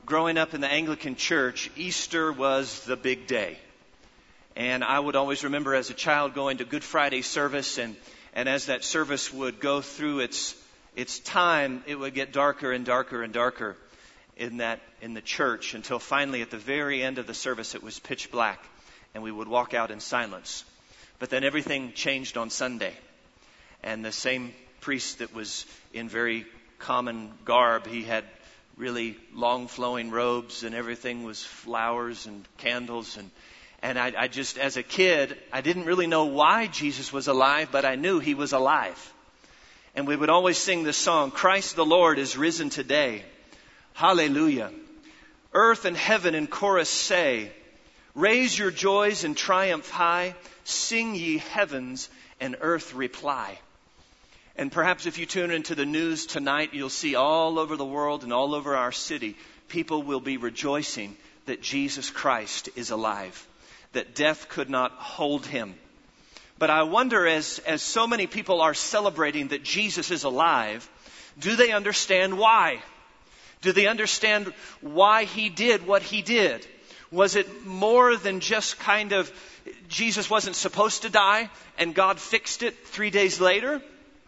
growing up in the Anglican Church, Easter was the big day. And I would always remember as a child going to Good Friday service, and as that service would go through its time, it would get darker and darker and darker in the church until finally at the very end of the service it was pitch black and we would walk out in silence. But then everything changed on Sunday. And the same priest that was in very common garb, he had really long flowing robes and everything was flowers and candles. And I just, as a kid, I didn't really know why Jesus was alive, but I knew he was alive. And we would always sing this song, Christ the Lord is risen today. Hallelujah. Earth and heaven in chorus say, raise your joys and triumph high, sing ye heavens and earth reply. And perhaps if you tune into the news tonight, you'll see all over the world and all over our city, people will be rejoicing that Jesus Christ is alive, that death could not hold him. But I wonder, as so many people are celebrating that Jesus is alive, do they understand why? Do they understand why he did what he did? Was it more than just kind of, Jesus wasn't supposed to die and God fixed it 3 days later?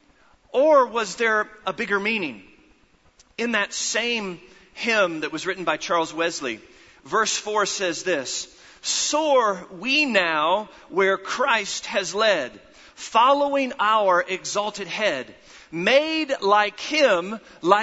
Or was there a bigger meaning? In that same hymn that was written by Charles Wesley, verse 4 says this, soar we now where Christ has led, following our exalted head. Made like him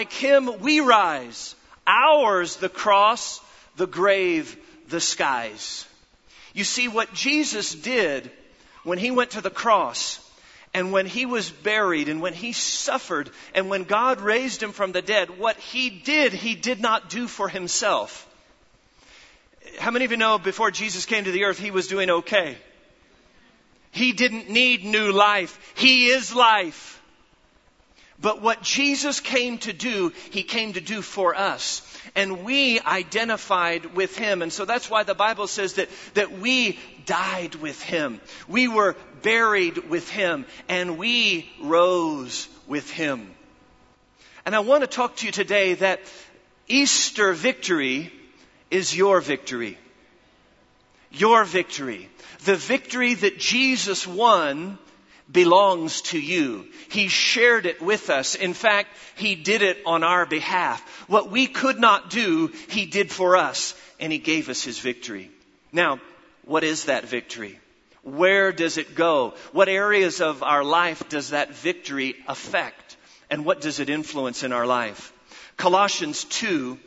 we rise. Ours the cross, the grave, the skies. You see, what Jesus did when he went to the cross, and when he was buried, and when he suffered, and when God raised him from the dead, what he did not do for himself. How many of you know before Jesus came to the earth, he was doing okay? He didn't need new life. He is life. But what Jesus came to do, he came to do for us. And we identified with him. And so that's why the Bible says that we died with him. We were buried with him. And we rose with him. And I want to talk to you today that Easter victory is your victory. Your victory. The victory that Jesus won belongs to you. He shared it with us. In fact, he did it on our behalf. What we could not do, he did for us, and he gave us his victory. Now, what is that victory? Where does it go? What areas of our life does that victory affect? And what does it influence in our life? Colossians 2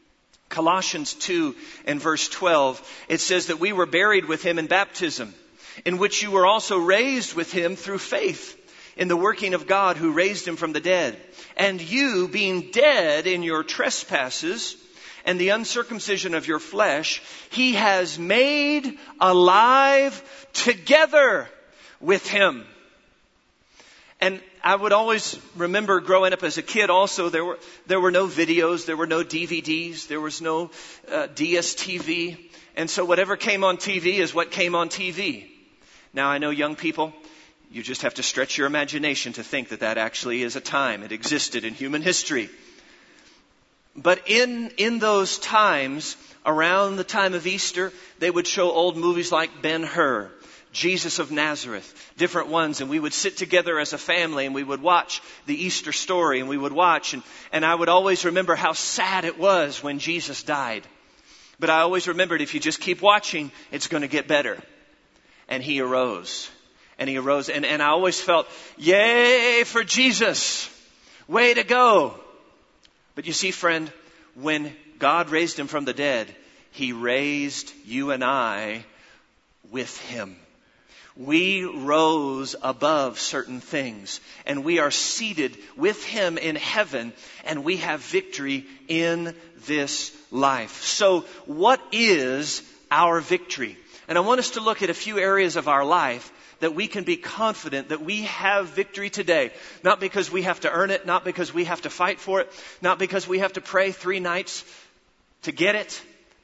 and verse 12, it says that we were buried with him in baptism, in which you were also raised with him through faith in the working of God who raised him from the dead. And you, being dead in your trespasses and the uncircumcision of your flesh, he has made alive together with him. And I would always remember growing up as a kid also, there were no videos, there were no DVDs, there was no DSTV. And so whatever came on TV is what came on TV. Now, I know young people, you just have to stretch your imagination to think that actually is a time. It existed in human history. But in those times, around the time of Easter, they would show old movies like Ben-Hur, Jesus of Nazareth, different ones. And we would sit together as a family and we would watch the Easter story and we would watch. And I would always remember how sad it was when Jesus died. But I always remembered if you just keep watching, it's going to get better. And he arose. And he arose. And I always felt, yay for Jesus. Way to go. But you see, friend, when God raised him from the dead, he raised you and I with him. We rose above certain things. And we are seated with him in heaven. And we have victory in this life. So what is our victory? And I want us to look at a few areas of our life that we can be confident that we have victory today. Not because we have to earn it, not because we have to fight for it, not because we have to pray 3 nights to get it,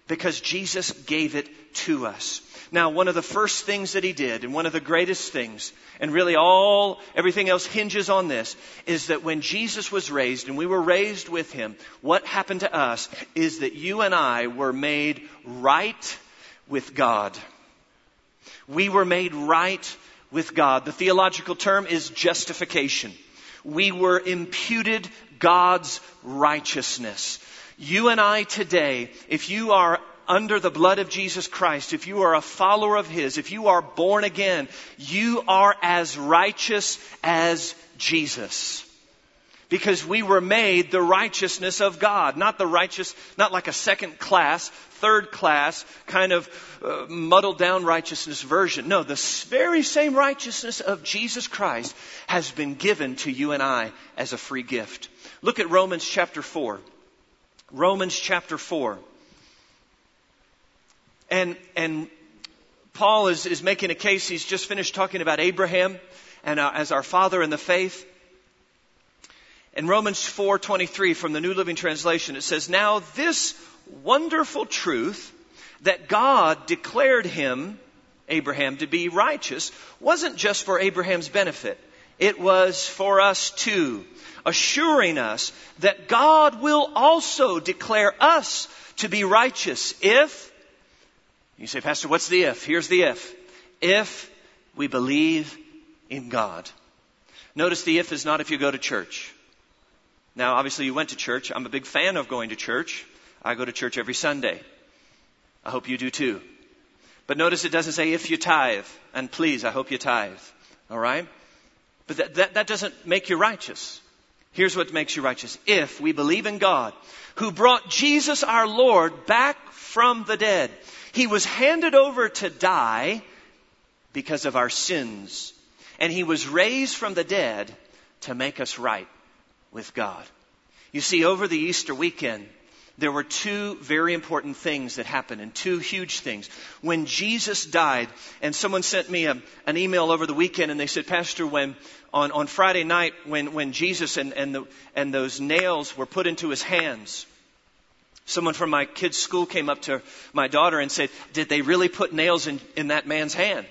because Jesus gave it to us. Now, one of the first things that he did, and one of the greatest things, and really everything else hinges on this, is that when Jesus was raised and we were raised with him, what happened to us is that you and I were made right with God. We were made right with God. The theological term is justification. We were imputed God's righteousness. You and I today, if you are under the blood of Jesus Christ, if you are a follower of his, if you are born again, you are as righteous as Jesus. Because we were made the righteousness of God, not like a second class, third class, kind of muddled down righteousness version. No, the very same righteousness of Jesus Christ has been given to you and I as a free gift. Look at Romans chapter 4. Romans chapter 4. And Paul is making a case. He's just finished talking about Abraham and as our father in the faith. In Romans 4:23 from the New Living Translation, it says, "Now this wonderful truth that God declared him, Abraham, to be righteous, wasn't just for Abraham's benefit. It was for us too, assuring us that God will also declare us to be righteous if," you say, "Pastor, what's the if?" Here's the if. If we believe in God. Notice the if is not if you go to church. Now, obviously you went to church. I'm a big fan of going to church. I go to church every Sunday. I hope you do too. But notice it doesn't say if you tithe. And please, I hope you tithe. All right? But that doesn't make you righteous. Here's what makes you righteous. If we believe in God, who brought Jesus our Lord back from the dead. He was handed over to die because of our sins. And he was raised from the dead to make us right with God. You see, over the Easter weekend, there were two very important things that happened, and two huge things. When Jesus died, and someone sent me an email over the weekend, and they said, "Pastor, when on Friday night, when Jesus and those nails were put into his hands, someone from my kids' school came up to my daughter and said, 'Did they really put nails in that man's hand?'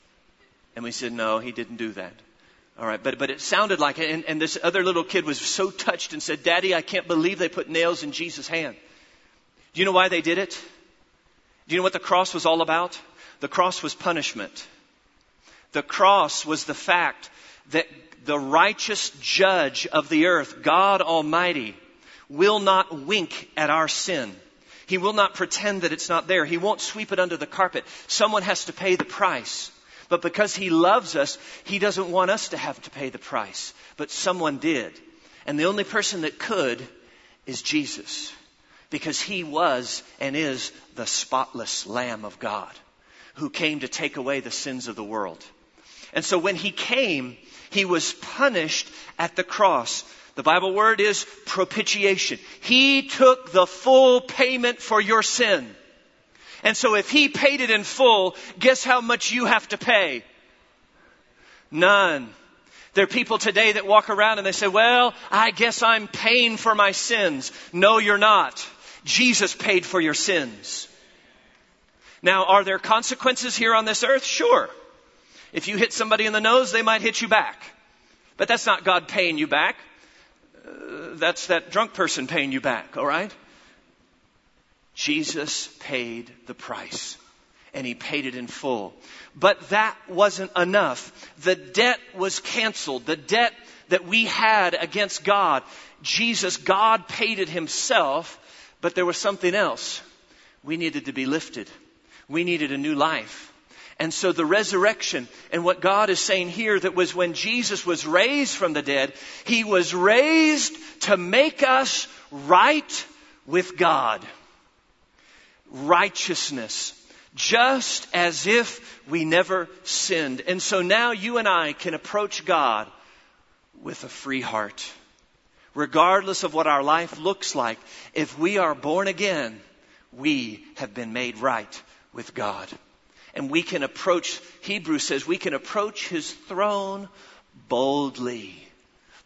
And we said, 'No, he didn't do that.' All right, but it sounded like it. And this other little kid was so touched and said, 'Daddy, I can't believe they put nails in Jesus' hand.' Do you know why they did it? Do you know what the cross was all about? The cross was punishment. The cross was the fact that the righteous judge of the earth, God Almighty, will not wink at our sin. He will not pretend that it's not there. He won't sweep it under the carpet. Someone has to pay the price. But because he loves us, he doesn't want us to have to pay the price. But someone did. And the only person that could is Jesus. Because he was and is the spotless Lamb of God who came to take away the sins of the world. And so when he came, he was punished at the cross. The Bible word is propitiation. He took the full payment for your sin. And so if he paid it in full, guess how much you have to pay? None. There are people today that walk around and they say, "Well, I guess I'm paying for my sins." No, you're not. Jesus paid for your sins. Now, are there consequences here on this earth? Sure. If you hit somebody in the nose, they might hit you back. But that's not God paying you back. That's that drunk person paying you back, all right? Jesus paid the price, and he paid it in full. But that wasn't enough. The debt was canceled. The debt that we had against God, God paid it himself, but there was something else. We needed to be lifted. We needed a new life. And so the resurrection, and what God is saying here, that was when Jesus was raised from the dead, he was raised to make us right with God. Righteousness, just as if we never sinned. And so now you and I can approach God with a free heart. Regardless of what our life looks like, if we are born again, we have been made right with God. And we can approach, Hebrews says, we can approach his throne boldly.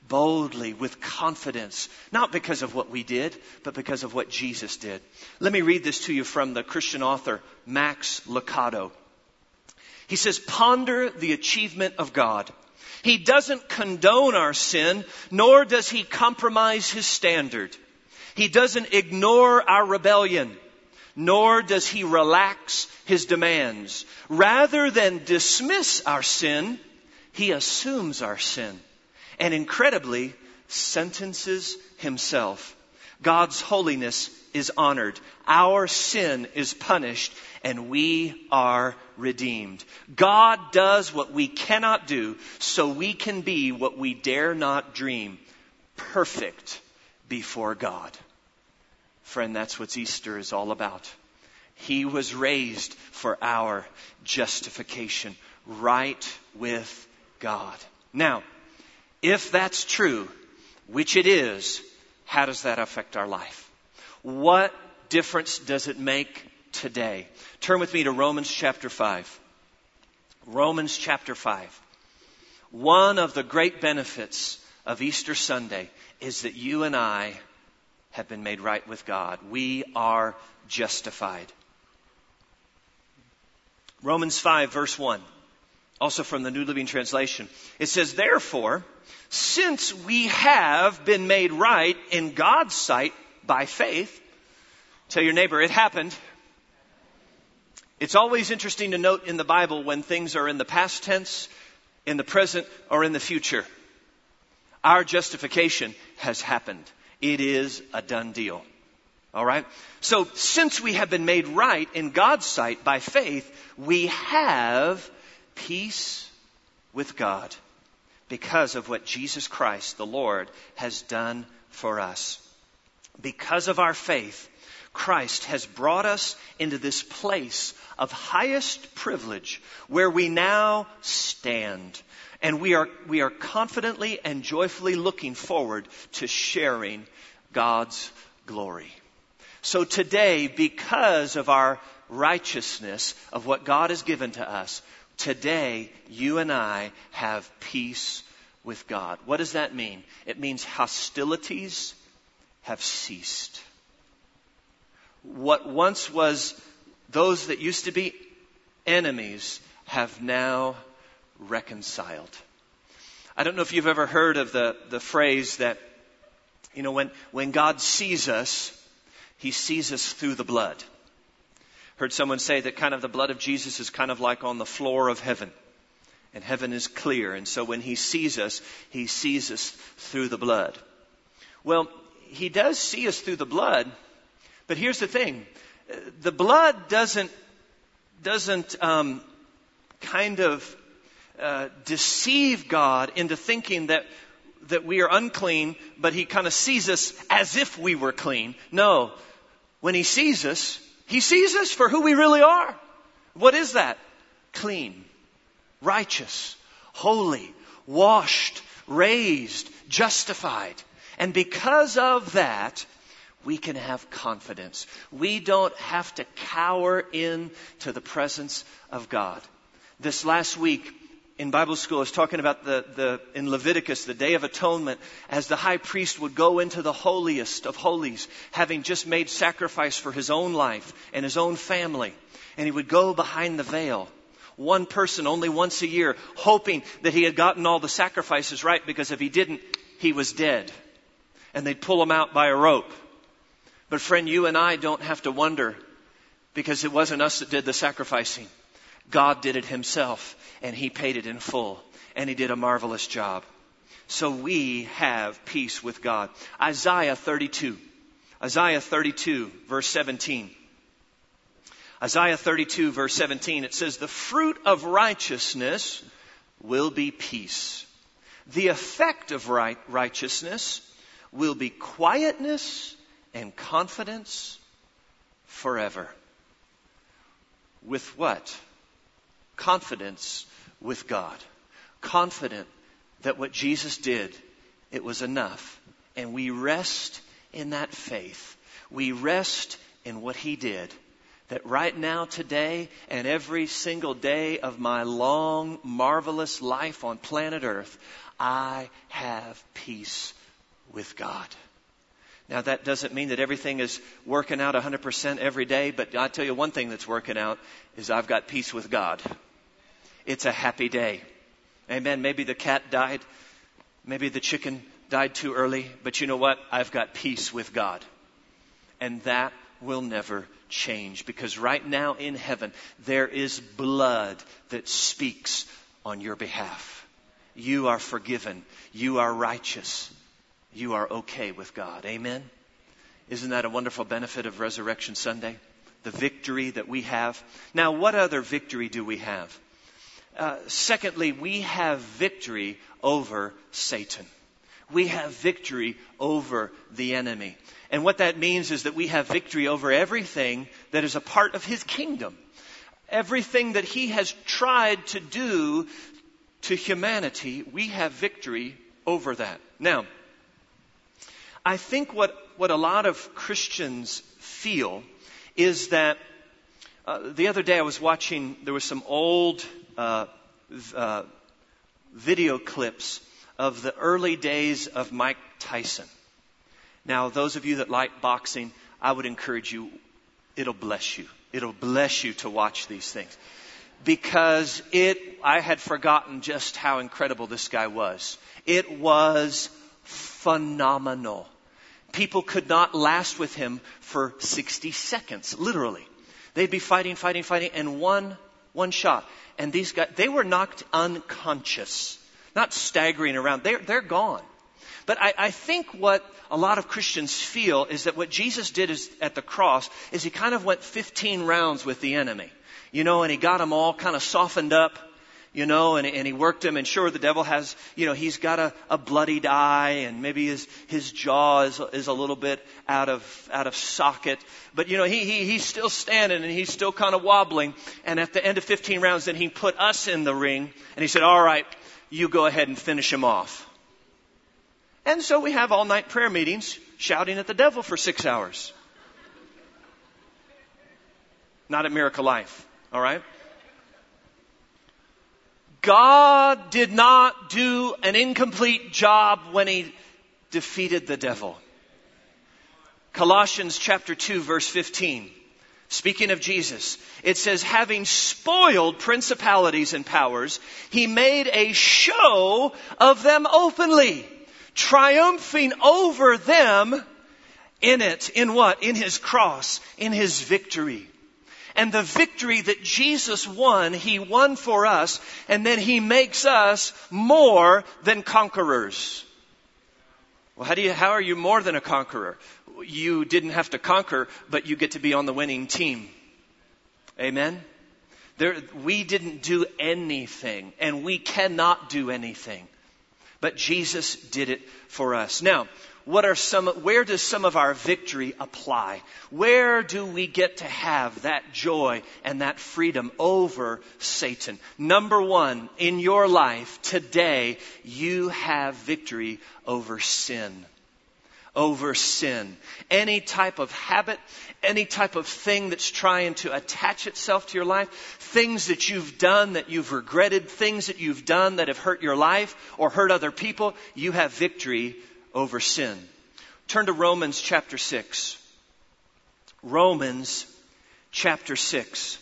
boldly, with confidence, not because of what we did, but because of what Jesus did. Let me read this to you from the Christian author Max Lucado. He says, ponder the achievement of God. He doesn't condone our sin, nor does he compromise his standard. He doesn't ignore our rebellion, nor does he relax his demands. Rather than dismiss our sin, he assumes our sin and incredibly sentences himself. God's holiness is honored. Our sin is punished, and we are redeemed. God does what we cannot do, so we can be what we dare not dream, perfect before God. Friend, that's what Easter is all about. He was raised for our justification, right with God. Now, if that's true, which it is, how does that affect our life? What difference does it make today? Turn with me to Romans chapter 5. Romans chapter 5. One of the great benefits of Easter Sunday is that you and I have been made right with God. We are justified. Romans 5 verse 1. Also from the New Living Translation. It says, therefore, since we have been made right in God's sight by faith, tell your neighbor, it happened. It's always interesting to note in the Bible when things are in the past tense, in the present, or in the future. Our justification has happened. It is a done deal. All right? So, since we have been made right in God's sight by faith, we have peace with God because of what Jesus Christ, the Lord, has done for us. Because of our faith, Christ has brought us into this place of highest privilege where we now stand. And we are confidently and joyfully looking forward to sharing God's glory. So today, because of our righteousness of what God has given to us, today you and I have peace with God. What does that mean? It means hostilities have ceased. What once was those that used to be enemies have now reconciled. I don't know if you've ever heard of the phrase that, when God sees us, He sees us through the blood. Heard someone say that kind of the blood of Jesus is kind of like on the floor of heaven. And heaven is clear. And so when He sees us through the blood. Well, He does see us through the blood. But here's the thing. The blood doesn't deceive God into thinking that we are unclean, but He kind of sees us as if we were clean. No. When He sees us for who we really are. What is that? Clean, righteous, holy, washed, raised, justified. And because of that, we can have confidence. We don't have to cower into the presence of God. This last week in Bible school, I was talking about in Leviticus, the Day of Atonement, as the high priest would go into the holiest of holies, having just made sacrifice for his own life and his own family. And he would go behind the veil. One person only once a year, hoping that he had gotten all the sacrifices right, because if he didn't, he was dead. And they'd pull him out by a rope. But friend, you and I don't have to wonder, because it wasn't us that did the sacrificing. God did it Himself, and He paid it in full, and He did a marvelous job. So we have peace with God. Isaiah 32, verse 17. Isaiah 32, verse 17, it says, the fruit of righteousness will be peace. The effect of righteousness will be quietness and confidence forever. With what? Confidence with God. Confident that what Jesus did, it was enough. And we rest in that faith. We rest in what He did. that right now, today, and every single day of my long, marvelous life on planet Earth, I have peace with God. Now, that doesn't mean that everything is working out 100% every day, but I'll tell you one thing that's working out is I've got peace with God. It's a happy day. Amen. Maybe the cat died. Maybe the chicken died too early. But you know what? I've got peace with God. And that will never change. Because right now in heaven, there is blood that speaks on your behalf. You are forgiven. You are righteous. You are okay with God. Amen? Isn't that a wonderful benefit of Resurrection Sunday? The victory that we have. Now, what other victory do we have? Secondly, we have victory over Satan. We have victory over the enemy. And what that means is that we have victory over everything that is a part of his kingdom. Everything that he has tried to do to humanity, we have victory over that. Now, I think what a lot of Christians feel is that the other day I was watching, there was some old video clips of the early days of Mike Tyson. Now, those of you that like boxing, I would encourage you, it'll bless you. It'll bless you to watch these things. Because I had forgotten just how incredible this guy was. It was phenomenal. People could not last with him for 60 seconds, literally. They'd be fighting, and one shot. And these guys, they were knocked unconscious, not staggering around. They're gone. But I think what a lot of Christians feel is that what Jesus did at the cross is he kind of went 15 rounds with the enemy. And he got them all kind of softened up, and he worked them. And sure, the devil has, he's got a bloodied eye, and maybe his jaw is a little bit out of socket. But, he's still standing and he's still kind of wobbling. And at the end of 15 rounds, then he put us in the ring and he said, all right, you go ahead and finish him off. And so we have all night prayer meetings shouting at the devil for 6 hours. Not at Miracle Life. All right? God did not do an incomplete job when he defeated the devil. Colossians chapter 2, verse 15. Speaking of Jesus, it says, having spoiled principalities and powers, he made a show of them openly, triumphing over them in what? In his cross, in his victory. And the victory that Jesus won, he won for us, and then he makes us more than conquerors. Well, how are you more than a conqueror? You didn't have to conquer, but you get to be on the winning team. Amen? We didn't do anything, and we cannot do anything. But Jesus did it for us. Now, where does some of our victory apply? Where do we get to have that joy and that freedom over Satan? Number one, in your life today, you have victory over sin. Over sin. Any type of habit, any type of thing that's trying to attach itself to your life, things that you've done that you've regretted, things that you've done that have hurt your life or hurt other people, you have victory over sin. Turn to Romans chapter 6. Romans chapter 6.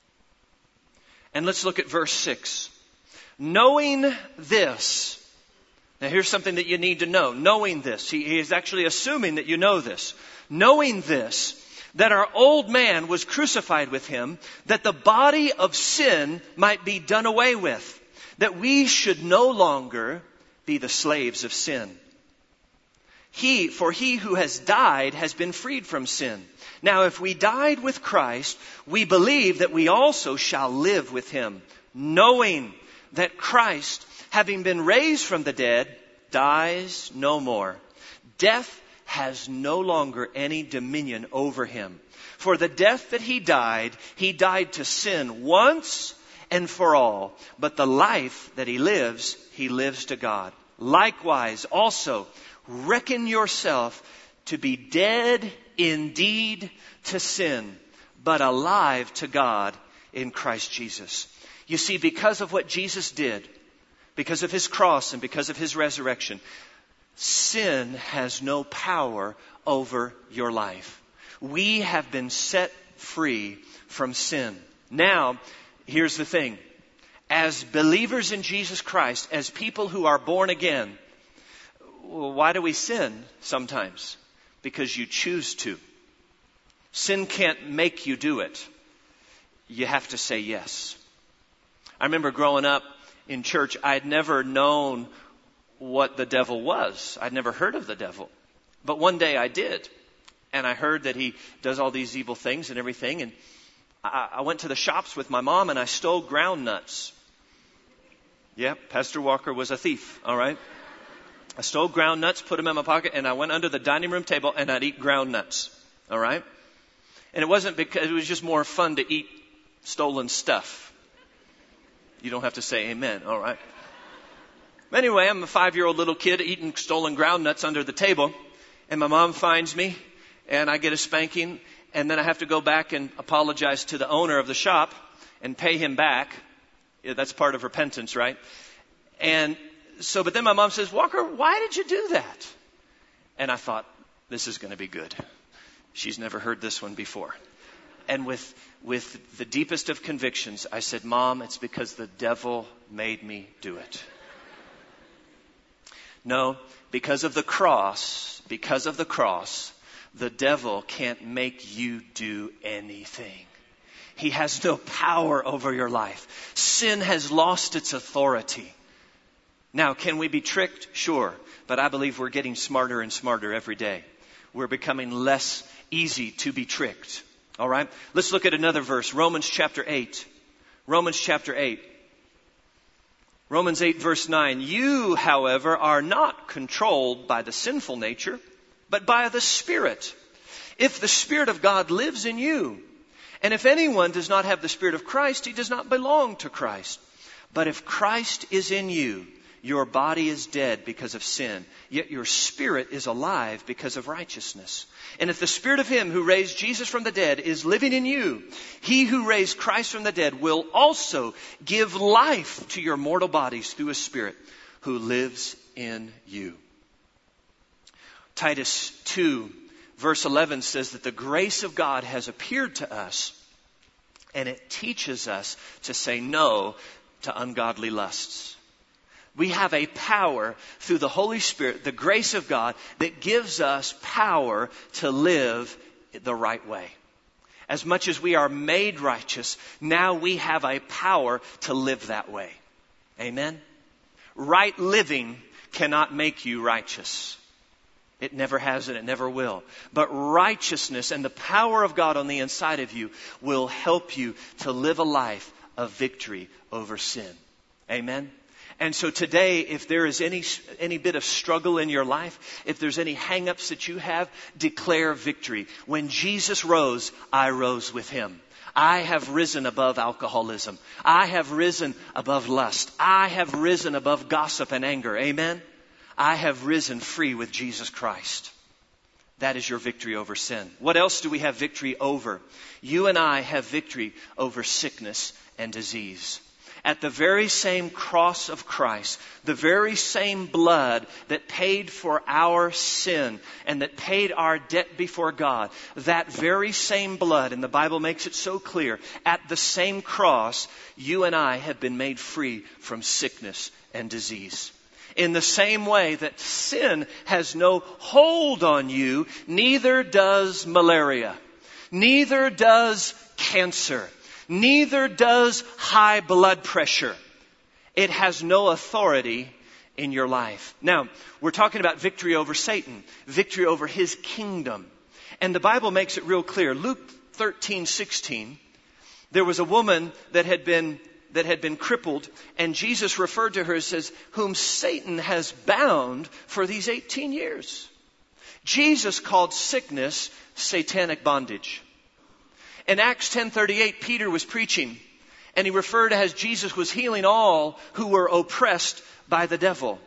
And let's look at verse 6. Knowing this. Now here's something that you need to know. Knowing this. He is actually assuming that you know this. Knowing this, that our old man was crucified with him, that the body of sin might be done away with, that we should no longer be the slaves of sin. For he who has died has been freed from sin. Now if we died with Christ, we believe that we also shall live with him, knowing that Christ, having been raised from the dead, dies no more. Death has no longer any dominion over him. For the death that he died to sin once and for all. But the life that he lives to God. Likewise, also, reckon yourself to be dead indeed to sin, but alive to God in Christ Jesus. You see, because of what Jesus did, because of his cross and because of his resurrection, sin has no power over your life. We have been set free from sin. Now, here's the thing. As believers in Jesus Christ, as people who are born again, why do we sin sometimes? Because you choose to. Sin can't make you do it. You have to say yes. I remember growing up in church, I'd never known what the devil was. I'd never heard of the devil. But one day I did. And I heard that he does all these evil things and everything. And I went to the shops with my mom and I stole ground nuts. Yeah, Pastor Walker was a thief, all right? I stole ground nuts, put them in my pocket, and I went under the dining room table and I'd eat ground nuts, all right? And it wasn't because it was just more fun to eat stolen stuff. You don't have to say amen, all right? Anyway, I'm a 5-year-old little kid eating stolen ground nuts under the table, and my mom finds me, and I get a spanking, and then I have to go back and apologize to the owner of the shop and pay him back. Yeah, that's part of repentance, right? And so, but then my mom says, Walker, why did you do that? And I thought, this is going to be good. She's never heard this one before. And with the deepest of convictions, I said, Mom, it's because the devil made me do it. No, because of the cross, the devil can't make you do anything. He has no power over your life. Sin has lost its authority. Now, can we be tricked? Sure. But I believe we're getting smarter and smarter every day. We're becoming less easy to be tricked. All right? Let's look at another verse. Romans chapter 8. Romans chapter 8. Romans 8 verse 9. You, however, are not controlled by the sinful nature, but by the Spirit. If the Spirit of God lives in you. And if anyone does not have the Spirit of Christ, he does not belong to Christ. But if Christ is in you, your body is dead because of sin, yet your spirit is alive because of righteousness. And if the Spirit of Him who raised Jesus from the dead is living in you, He who raised Christ from the dead will also give life to your mortal bodies through His Spirit who lives in you. Titus 2 verse 11 says that the grace of God has appeared to us, and it teaches us to say no to ungodly lusts. We have a power through the Holy Spirit, the grace of God, that gives us power to live the right way. As much as we are made righteous, now we have a power to live that way. Amen? Right living cannot make you righteous. It never has and it never will. But righteousness and the power of God on the inside of you will help you to live a life of victory over sin. Amen? And so today, if there is any bit of struggle in your life, if there's any hang-ups that you have, declare victory. When Jesus rose, I rose with Him. I have risen above alcoholism. I have risen above lust. I have risen above gossip and anger. Amen? I have risen free with Jesus Christ. That is your victory over sin. What else do we have victory over? You and I have victory over sickness and disease. At the very same cross of Christ, the very same blood that paid for our sin and that paid our debt before God, that very same blood, and the Bible makes it so clear, at the same cross, you and I have been made free from sickness and disease. In the same way that sin has no hold on you, neither does malaria, neither does cancer, neither does high blood pressure. It has no authority in your life. Now, we're talking about victory over Satan, victory over his kingdom. And the Bible makes it real clear. Luke 13:16, there was a woman that had been crippled, and Jesus referred to her as says, whom Satan has bound for these 18 years. Jesus called sickness satanic bondage. In Acts 10:38, Peter was preaching, and he referred to as Jesus was healing all who were oppressed by the devil.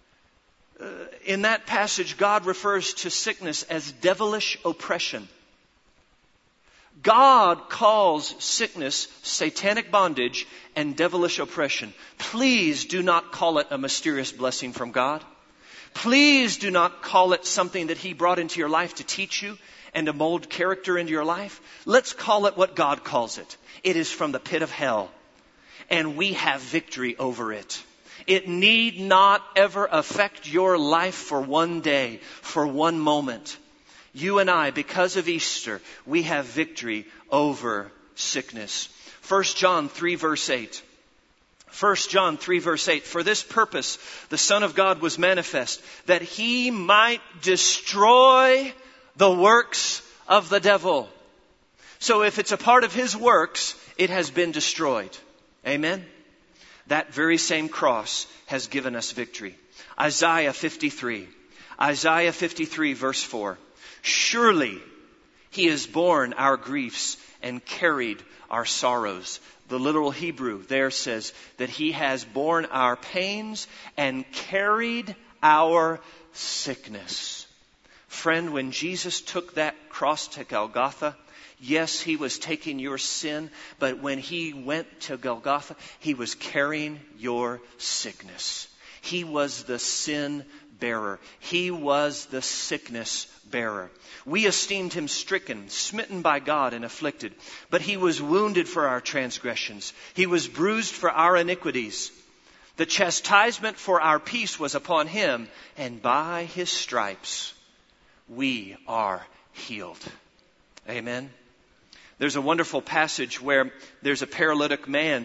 In that passage, God refers to sickness as devilish oppression. God calls sickness satanic bondage and devilish oppression. Please do not call it a mysterious blessing from God. Please do not call it something that He brought into your life to teach you and to mold character into your life. Let's call it what God calls it. It is from the pit of hell, and we have victory over it. It need not ever affect your life for one day, for one moment. You and I, because of Easter, we have victory over sickness. 1 John 3 verse 8. 1 John 3 verse 8. For this purpose, the Son of God was manifest, that He might destroy the works of the devil. So if it's a part of His works, it has been destroyed. Amen? That very same cross has given us victory. Isaiah 53. Isaiah 53 verse 4. Surely He has borne our griefs and carried our sorrows. The literal Hebrew there says that He has borne our pains and carried our sickness. Friend, when Jesus took that cross to Golgotha, yes, He was taking your sin, but when He went to Golgotha, He was carrying your sickness. He was the sin bearer. He was the sickness bearer. We esteemed Him stricken, smitten by God, and afflicted. But He was wounded for our transgressions. He was bruised for our iniquities. The chastisement for our peace was upon Him, and by His stripes we are healed. Amen. There's a wonderful passage where there's a paralytic man,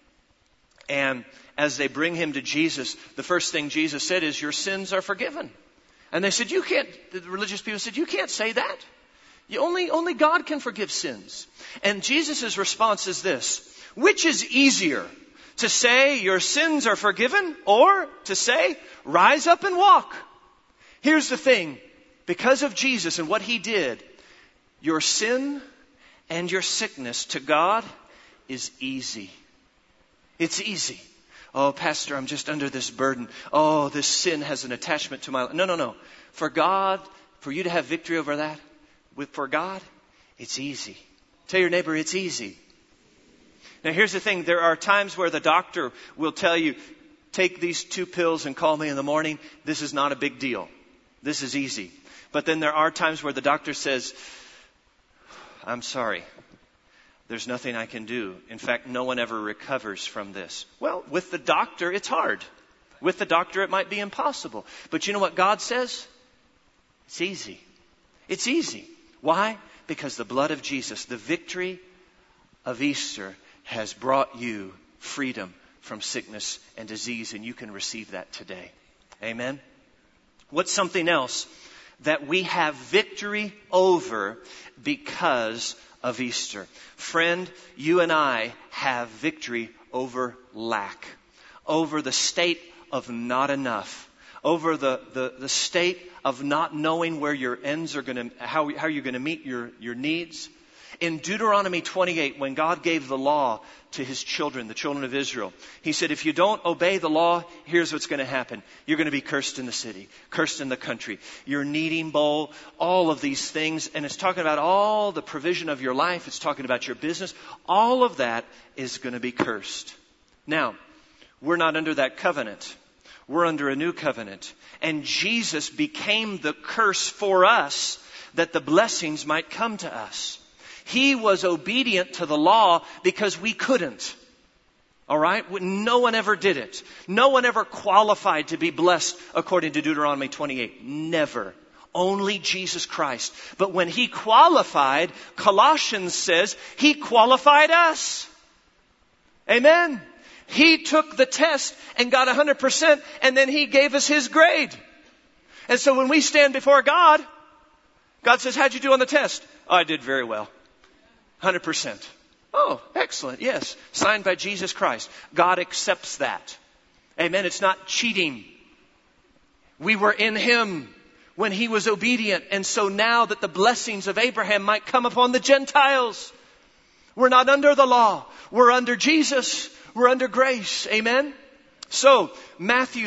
and as they bring him to Jesus, the first thing Jesus said is, your sins are forgiven. And they said, the religious people said, you can't say that. Only God can forgive sins. And Jesus' response is this: which is easier, to say your sins are forgiven, or to say rise up and walk? Here's the thing. Because of Jesus and what He did, your sin and your sickness to God is easy. It's easy. Oh, Pastor, I'm just under this burden. Oh, this sin has an attachment to my life. No. For God, for you to have victory over that, for God, it's easy. Tell your neighbor, it's easy. Now, here's the thing. There are times where the doctor will tell you, take these 2 pills and call me in the morning. This is not a big deal. This is easy. But then there are times where the doctor says, I'm sorry. There's nothing I can do. In fact, no one ever recovers from this. Well, with the doctor, it's hard. With the doctor, it might be impossible. But you know what God says? It's easy. It's easy. Why? Because the blood of Jesus, the victory of Easter, has brought you freedom from sickness and disease, and you can receive that today. Amen? What's something else that we have victory over because of Easter? Friend, you and I have victory over lack, over the state of not enough, over the state of not knowing where your ends are going to, how you're going to meet your needs. In Deuteronomy 28, when God gave the law to His children, the children of Israel, He said, if you don't obey the law, here's what's going to happen. You're going to be cursed in the city, cursed in the country. Your kneading bowl, all of these things. And it's talking about all the provision of your life. It's talking about your business. All of that is going to be cursed. Now, we're not under that covenant. We're under a new covenant. And Jesus became the curse for us that the blessings might come to us. He was obedient to the law because we couldn't. All right? No one ever did it. No one ever qualified to be blessed according to Deuteronomy 28. Never. Only Jesus Christ. But when He qualified, Colossians says He qualified us. Amen. He took the test and got 100%, and then He gave us His grade. And so when we stand before God, God says, how'd you do on the test? Oh, I did very well. 100%. Oh, excellent. Yes. Signed by Jesus Christ. God accepts that. Amen. It's not cheating. We were in Him when He was obedient. And so now that the blessings of Abraham might come upon the Gentiles, we're not under the law. We're under Jesus. We're under grace. Amen. So, Matthew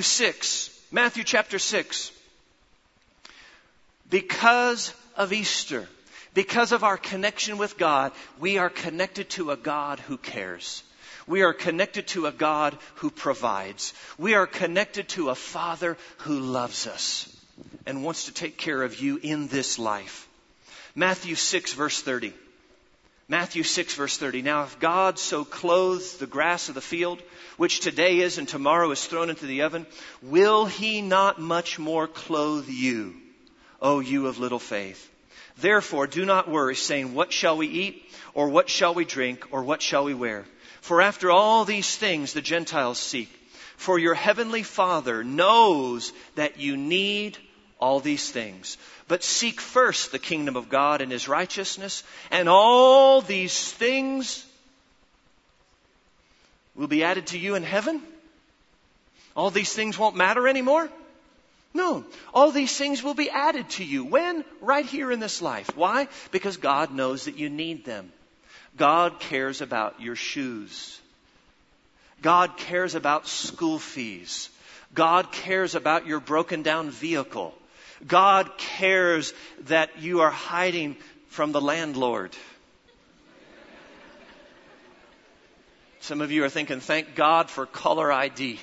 chapter 6. Because of Easter, Because of our connection with God, we are connected to a God who cares. We are connected to a God who provides. We are connected to a Father who loves us and wants to take care of you in this life. Matthew 6, verse 30. Matthew 6, verse 30. Now, if God so clothes the grass of the field, which today is and tomorrow is thrown into the oven, will He not much more clothe you, O you of little faith? Therefore, do not worry, saying, what shall we eat? Or what shall we drink? Or what shall we wear? For after all these things the Gentiles seek. For your heavenly Father knows that you need all these things. But seek first the kingdom of God and His righteousness, and all these things will be added to you in heaven? All these things won't matter anymore? No. All these things will be added to you. When? Right here in this life. Why? Because God knows that you need them. God cares about your shoes. God cares about school fees. God cares about your broken down vehicle. God cares that you are hiding from the landlord. Some of you are thinking, thank God for caller ID.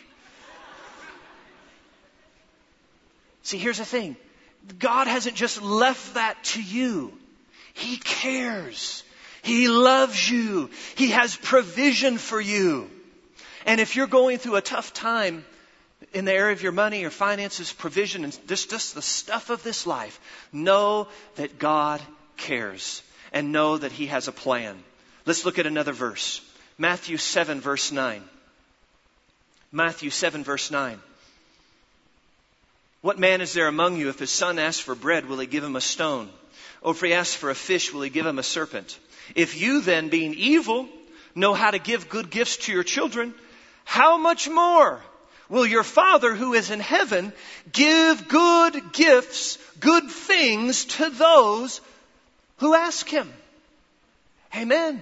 See, here's the thing. God hasn't just left that to you. He cares. He loves you. He has provision for you. And if you're going through a tough time in the area of your money, your finances, provision, and just the stuff of this life, know that God cares and know that He has a plan. Let's look at another verse. Matthew 7, verse 9. Matthew 7, verse 9. What man is there among you, if his son asks for bread, will he give him a stone? Or if he asks for a fish, will he give him a serpent? If you then, being evil, know how to give good gifts to your children, how much more will your Father who is in heaven give good gifts, good things to those who ask Him? Amen.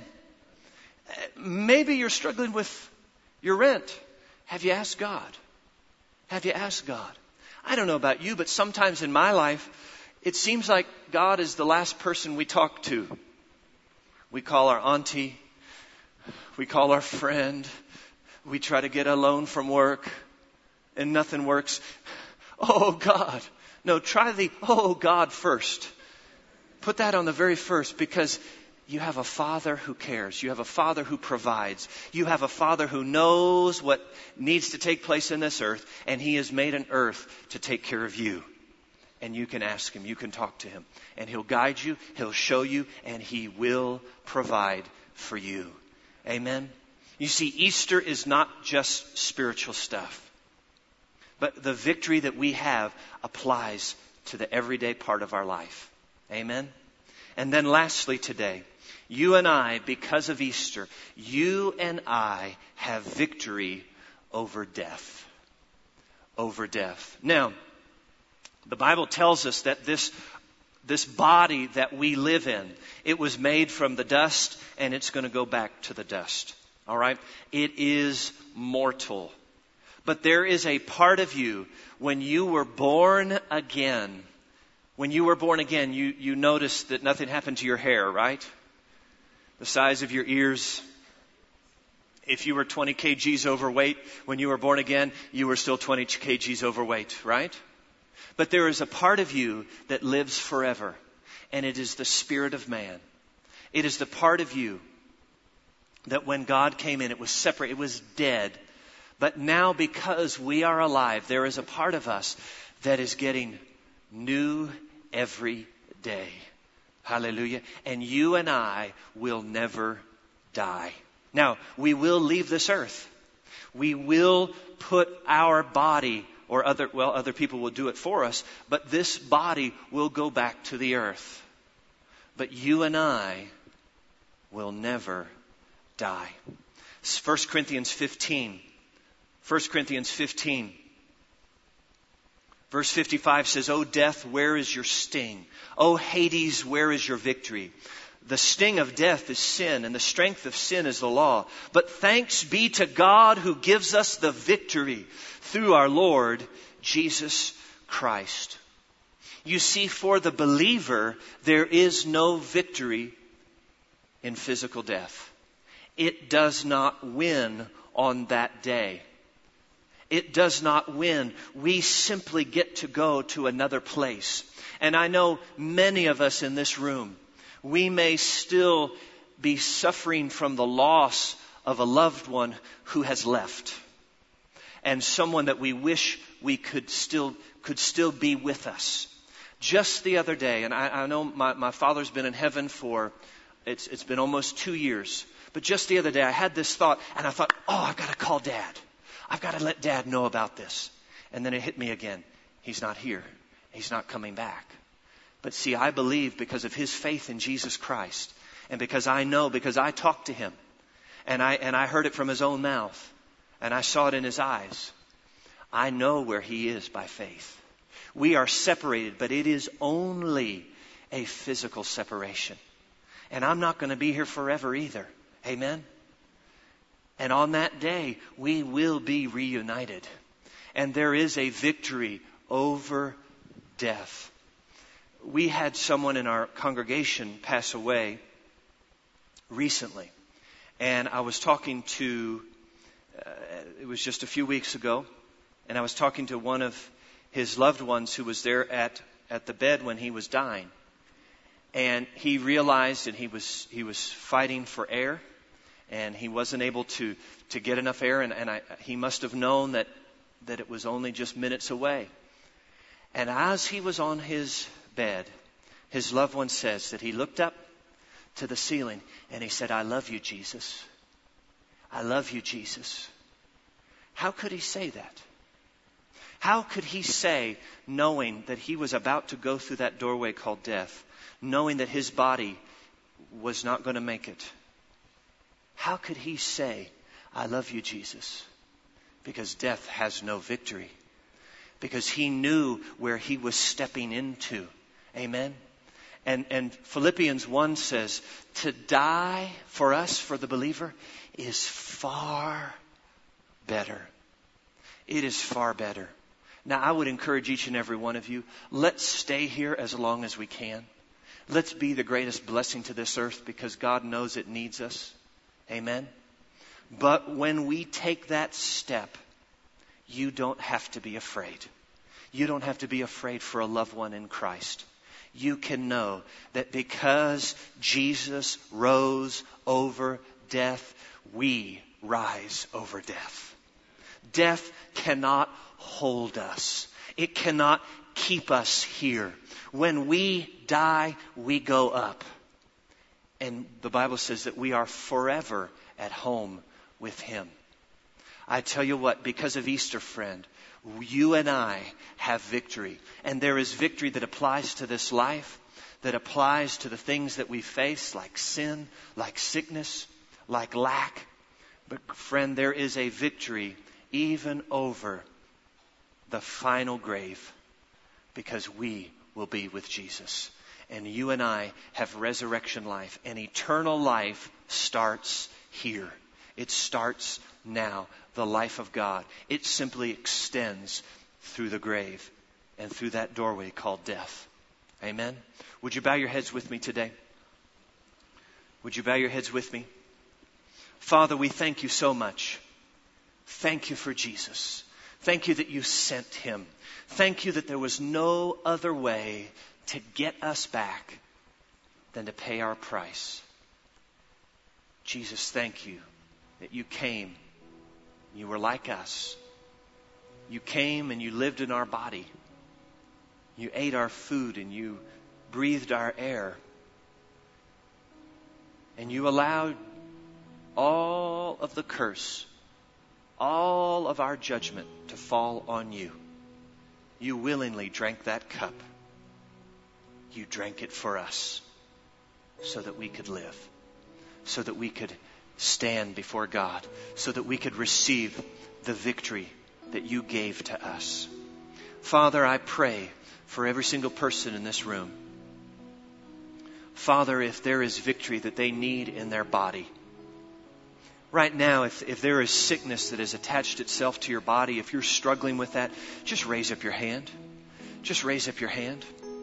Maybe you're struggling with your rent. Have you asked God? Have you asked God? I don't know about you, but sometimes in my life, it seems like God is the last person we talk to. We call our auntie. We call our friend. We try to get a loan from work and nothing works. Oh God. No, try the oh God first. Put that on the very first, because you have a Father who cares. You have a Father who provides. You have a Father who knows what needs to take place in this earth, and He has made an earth to take care of you. And you can ask Him, you can talk to Him, and He'll guide you, He'll show you, and He will provide for you. Amen? You see, Easter is not just spiritual stuff, but the victory that we have applies to the everyday part of our life. Amen? And then lastly today, you and I, because of Easter, you and I have victory over death. Over death. Now, the Bible tells us that this body that we live in, it was made from the dust and it's going to go back to the dust. All right? It is mortal. But there is a part of you when you were born again. When you were born again, you noticed that nothing happened to your hair, right? The size of your ears. If you were 20 kgs overweight when you were born again, you were still 20 kgs overweight, right? But there is a part of you that lives forever, and it is the spirit of man. It is the part of you that when God came in, it was separate, it was dead. But now, because we are alive, there is a part of us that is getting new every day. Hallelujah. And you and I will never die. Now, we will leave this earth. We will put our body, or other people will do it for us, but this body will go back to the earth. But you and I will never die. 1 Corinthians 15. 1 Corinthians 15. Verse 55 says, O death, where is your sting? O Hades, where is your victory? The sting of death is sin, and the strength of sin is the law. But thanks be to God who gives us the victory through our Lord Jesus Christ. You see, for the believer, there is no victory in physical death. It does not win on that day. It does not win. We simply get to go to another place. And I know many of us in this room, we may still be suffering from the loss of a loved one who has left. And someone that we wish we could still be with us. Just the other day, and I know my father's been in heaven for, it's been almost 2 years. But just the other day, I had this thought, and I thought, I've got to call Dad. I've got to let Dad know about this. And then it hit me again. He's not here. He's not coming back. But see, I believe because of his faith in Jesus Christ, and because I know, because I talked to him, and I heard it from his own mouth, and I saw it in his eyes. I know where he is by faith. We are separated, but it is only a physical separation. And I'm not going to be here forever either. Amen? And on that day, we will be reunited. And there is a victory over death. We had someone in our congregation pass away recently. And I was talking to, it was just a few weeks ago, and I was talking to one of his loved ones who was there at the bed when he was dying. And he realized, and he was fighting for air, and he wasn't able to get enough air, and he must have known that it was only just minutes away. And as he was on his bed, his loved one says that he looked up to the ceiling and he said, "I love you, Jesus. I love you, Jesus." How could he say that? How could he say, knowing that he was about to go through that doorway called death, knowing that his body was not going to make it? How could he say, "I love you, Jesus"? Because death has no victory. Because he knew where he was stepping into. Amen? And Philippians 1 says, to die for us, for the believer, is far better. It is far better. Now, I would encourage each and every one of you, let's stay here as long as we can. Let's be the greatest blessing to this earth because God knows it needs us. Amen? But when we take that step, you don't have to be afraid. You don't have to be afraid for a loved one in Christ. You can know that because Jesus rose over death, we rise over death. Death cannot hold us. It cannot keep us here. When we die, we go up. And the Bible says that we are forever at home with Him. I tell you what, because of Easter, friend, you and I have victory. And there is victory that applies to this life, that applies to the things that we face, like sin, like sickness, like lack. But friend, there is a victory even over the final grave, because we will be with Jesus. And you and I have resurrection life. And eternal life starts here. It starts now. The life of God. It simply extends through the grave and through that doorway called death. Amen? Would you bow your heads with me today? Would you bow your heads with me? Father, we thank you so much. Thank you for Jesus. Thank you that you sent Him. Thank you that there was no other way to get us back than to pay our price. Jesus, thank you that you came. You were like us. You came and you lived in our body. You ate our food and you breathed our air. And you allowed all of the curse, all of our judgment to fall on you. You willingly drank that cup. You drank it for us so that we could live, so that we could stand before God, so that we could receive the victory that you gave to us. Father, I pray for every single person in this room. Father, if there is victory that they need in their body, right now, if there is sickness that has attached itself to your body, if you're struggling with that, just raise up your hand. Just raise up your hand.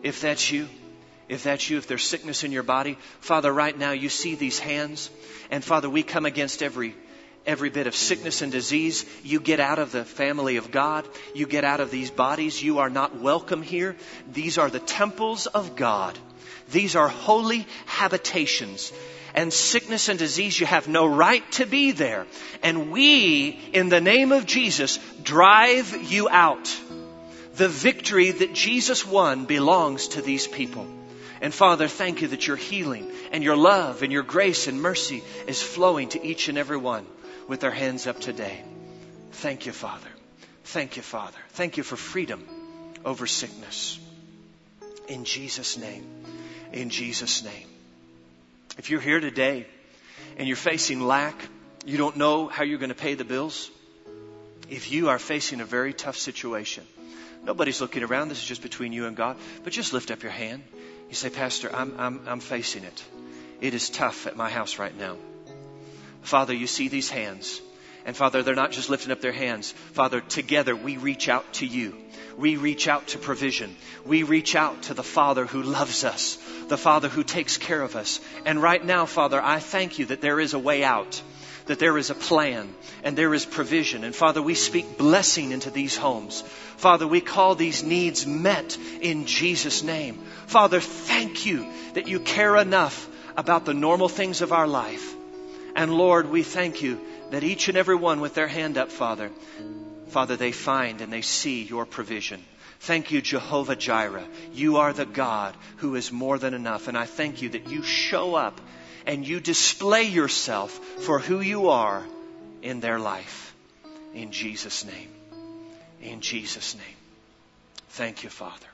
if that's you, if there's sickness in your body, Father, right now you see these hands. And Father, we come against every bit of sickness and disease. You get out of the family of God. You get out of these bodies. You are not welcome here. These are the temples of God. These are holy habitations. And sickness and disease, you have no right to be there. And we, in the name of Jesus, drive you out. The victory that Jesus won belongs to these people. And Father, thank you that your healing and your love and your grace and mercy is flowing to each and every one with their hands up today. Thank you, Father. Thank you, Father. Thank you for freedom over sickness. In Jesus' name. In Jesus' name. If you're here today and you're facing lack, you don't know how you're going to pay the bills. If you are facing a very tough situation, nobody's looking around. This is just between you and God. But just lift up your hand. You say, Pastor, I'm facing it. It is tough at my house right now. Father, you see these hands. And Father, they're not just lifting up their hands. Father, together we reach out to you. We reach out to provision. We reach out to the Father who loves us, the Father who takes care of us. And right now, Father, I thank you that there is a way out, that there is a plan, and there is provision. And Father, we speak blessing into these homes. Father, we call these needs met in Jesus' name. Father, thank you that you care enough about the normal things of our life. And Lord, we thank you that each and every one with their hand up, Father, they find and they see your provision. Thank you, Jehovah Jireh. You are the God who is more than enough. And I thank you that you show up and you display yourself for who you are in their life. In Jesus' name. In Jesus' name. Thank you, Father.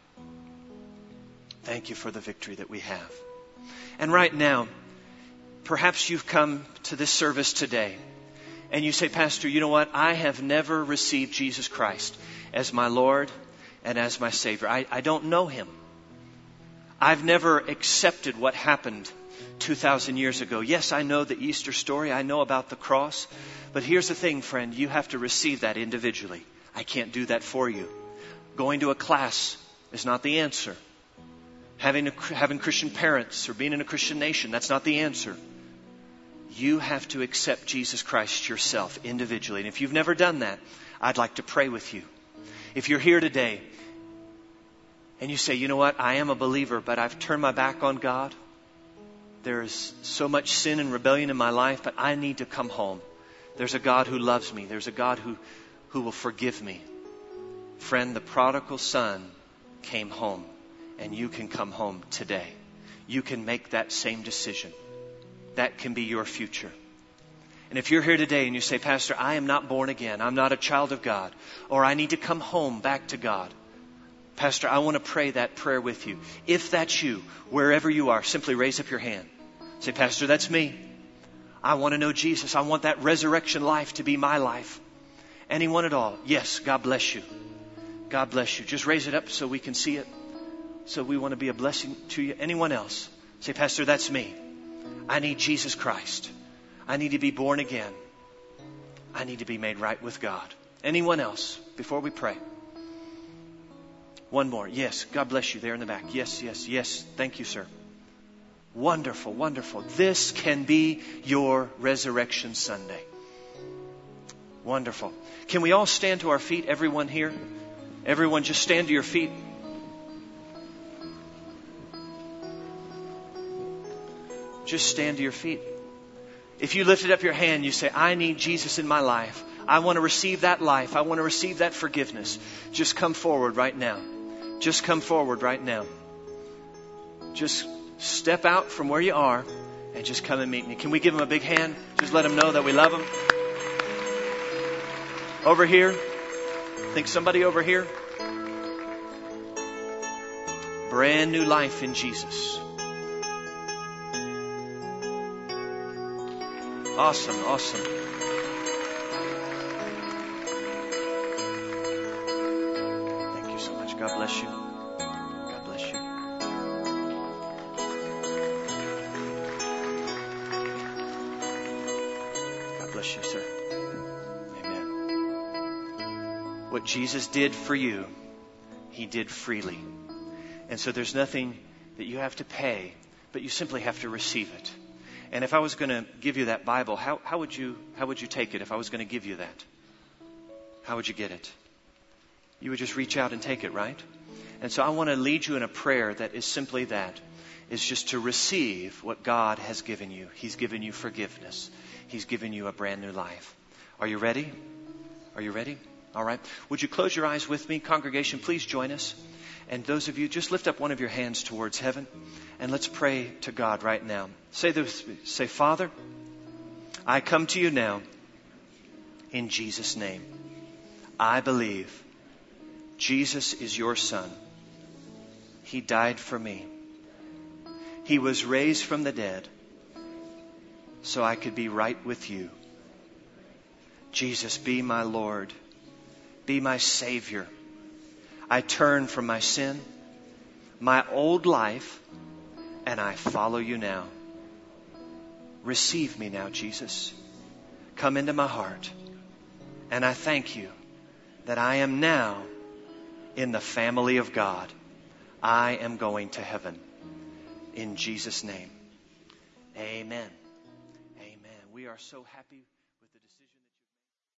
Thank you for the victory that we have. And right now, perhaps you've come to this service today and you say, Pastor, you know what? I have never received Jesus Christ as my Lord and as my Savior. I don't know Him. I've never accepted what happened 2,000 years ago. Yes, I know the Easter story. I know about the cross. But here's the thing, friend. You have to receive that individually. I can't do that for you. Going to a class is not the answer. Having Christian parents or being in a Christian nation, that's not the answer. You have to accept Jesus Christ yourself individually. And if you've never done that, I'd like to pray with you. If you're here today and you say, you know what, I am a believer, but I've turned my back on God. There's so much sin and rebellion in my life, but I need to come home. There's a God who loves me. There's a God who will forgive me. Friend, the prodigal son came home, and you can come home today. You can make that same decision. That can be your future. And if you're here today and you say, Pastor, I am not born again. I'm not a child of God. Or I need to come home back to God. Pastor, I want to pray that prayer with you. If that's you, wherever you are, simply raise up your hand. Say, Pastor, that's me. I want to know Jesus. I want that resurrection life to be my life. Anyone at all? Yes, God bless you. God bless you. Just raise it up so we can see it. So we want to be a blessing to you. Anyone else? Say, Pastor, that's me. I need Jesus Christ. I need to be born again. I need to be made right with God. Anyone else before we pray? One more. Yes. God bless you there in the back. Yes, yes, yes. Thank you, sir. Wonderful, wonderful. This can be your Resurrection Sunday. Wonderful. Can we all stand to our feet? Everyone here? Everyone just stand to your feet. Just stand to your feet. If you lifted up your hand, you say, I need Jesus in my life. I want to receive that life. I want to receive that forgiveness. Just come forward right now. Just come forward right now. Just step out from where you are and just come and meet me. Can we give him a big hand? Just let him know that we love him. Over here. I think somebody over here. Brand new life in Jesus. Awesome, awesome. Thank you so much. God bless you. God bless you. God bless you, sir. Amen. What Jesus did for you, He did freely. And so there's nothing that you have to pay, but you simply have to receive it. And if I was going to give you that Bible, how would you take it if I was going to give you that? How would you get it? You would just reach out and take it, right? And so I want to lead you in a prayer that is simply that. Is just to receive what God has given you. He's given you forgiveness. He's given you a brand new life. Are you ready? Are you ready? All right. Would you close your eyes with me? Congregation, please join us. And those of you, just lift up one of your hands towards heaven. And let's pray to God right now. Say this. Say, Father, I come to you now in Jesus' name. I believe Jesus is your Son. He died for me. He was raised from the dead so I could be right with you. Jesus, be my Lord. Be my Savior. I turn from my sin, my old life, and I follow you now. Receive me now, Jesus. Come into my heart. And I thank you that I am now in the family of God. I am going to heaven. In Jesus' name. Amen. Amen. We are so happy.